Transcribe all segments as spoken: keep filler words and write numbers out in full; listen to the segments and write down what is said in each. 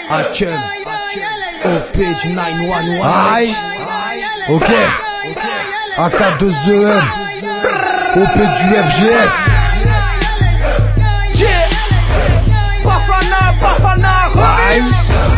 Hakem, O P du neuf un un. Aïe. Ok. A K deux E M. O P du F G S. Bafana, Bafana, Rhymes.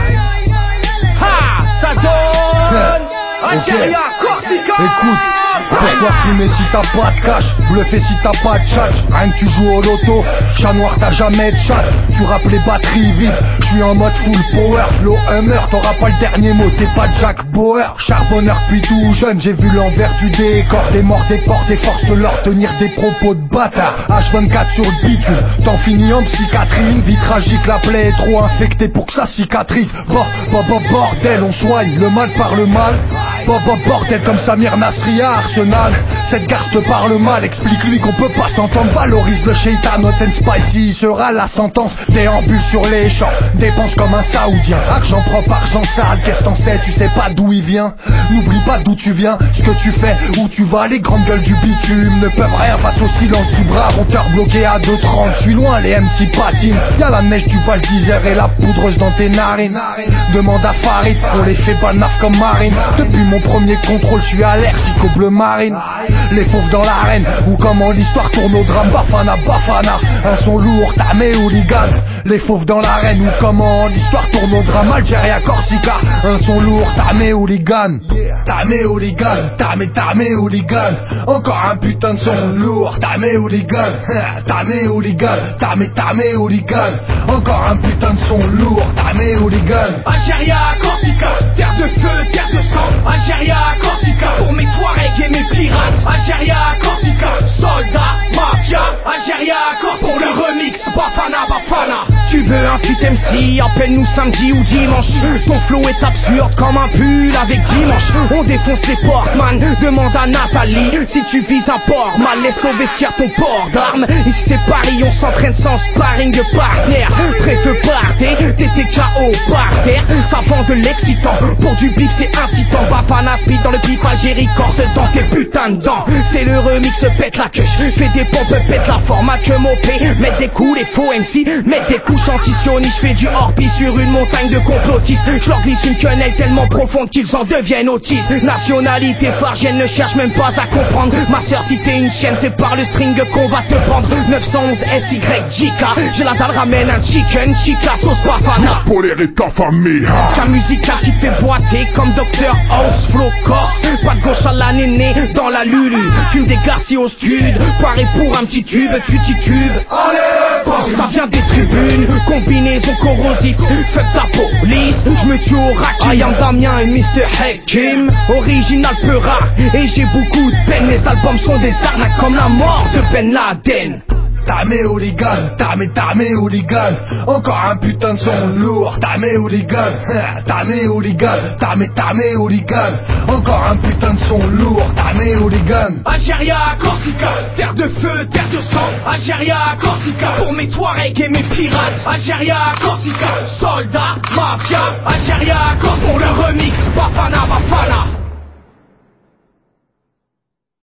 Ha, ça donne. Algérie, Corsica. Écoute, pourquoi fumer si t'as pas de cash, bluffer si t'as pas de chat, rien que tu joues au loto, chat noir t'as jamais de chat, tu rappes les batteries vides, je suis en mode full power, flow hummer, t'auras pas le dernier mot, t'es pas Jack Bauer, charbonneur depuis tout jeune, j'ai vu l'envers du décor, t'es mort, t'es fort, t'es force de leur tenir des propos de bâtard, H vingt-quatre sur le bitume, t'en finis en psychiatrie, une vie tragique, la plaie est trop infectée pour que ça cicatrise, bah, bah, bah, bordel, on soigne le mal par le mal, bah, bah, bordel comme Samir Nasri à Arsenal. Cette garce te parle mal, explique-lui qu'on peut pas s'entendre. Valorise le shaitan, hot and spicy, sera la sentence. Déambule sur les champs, dépense comme un saoudien. Argent propre, argent sale, qu'est-ce t'en sais, tu sais pas d'où il vient. N'oublie pas d'où tu viens, ce que tu fais, où tu vas. Les grandes gueules du bitume ne peuvent rien face au silence du brave. On cœur bloqué à deux trente, je suis loin, les M C patinent. Y'a la neige du Val d'Isère et la poudreuse dans tes narines. Demande à Farid, on les fait banaf comme marine. Depuis mon premier contrôle, je suis allergique au bleu marine. Les fauves dans l'arène, ou comment l'histoire tourne au drame. Bafana, Bafana, un son lourd, tamé hooligan. Les fauves dans l'arène, ou comment l'histoire tourne au drame. Algérie, Corsica, un son lourd, tamé hooligan. Tamé hooligan, tamé, tamé hooligan. Encore un putain de son lourd, tamé hooligan. Tamé hooligan, tamé, tamé hooligan. Encore un putain de son lourd, tamé hooligan. Algérie, Corsica, terre de feu, terre de sang. Algérie, Corsica, pour mes Touaregs et mes pirates. Algérie, Corsica, soldats, mafia. Algérie, Corsica, pour le remix, Bafana, Bafana. Tu veux un feat M C, appelle-nous samedi ou dimanche. Ton flow est absurde comme un pull avec dimanche. On défonce les portes, man, demande à Nathalie. Si tu vises un port, mal laisse au vestiaire ton port d'armes. Ici c'est Paris, on s'entraîne sans sparring de partenaire. Préfeu parté, t'étais K O par terre. Ça vend de l'excitant, pour du bif c'est incitant. Bafana speed dans le bif, Algérie, Corse dans tes putains de dents. C'est le remix, pète la queue, fais des pompes, pète la format que mon P. Mettre des coups, les faux M C, mettre des coups chantitionnistes. Je fais du hors-piste sur une montagne de complotistes. Je leur glisse une quenelle tellement profonde qu'ils en deviennent autistes. Nationalité fargienne, ne cherche même pas à comprendre. Ma sœur, si t'es une chienne, c'est par le string qu'on va te prendre. neuf cent onze S Y J K, j'ai la dalle, ramène un chicken, chica, sauce Bafana. Polaire est affamé. Ta musique là qui te fait boiter comme Docteur House, flow corse. Pas de gauche à la néné dans la lulu. Fume des garcis au stud, paré pour un petit tube, tu titubes. Ça vient des tribunes, combinaison corrosif. Fuck ta police, j'me tue au rack. I am Damien et mister Hakim, original peu rare. Et j'ai beaucoup de peine, les albums sont des arnaques comme la mort de Ben Laden. Tamé hooligan, tamé, tamé hooligan. Encore un putain de son lourd, tamé hooligan. Tamé hooligan, tamé, tamé hooligan. Encore un putain de son lourd, tamé hooligan. Algérie, Corsica, terre de feu, terre de sang. Algérie, Corsica, pour mes Touaregs et mes pirates. Algérie, Corsica, soldats, mafia. Algérie, Corsica, pour le remix, Bafana, Bafana.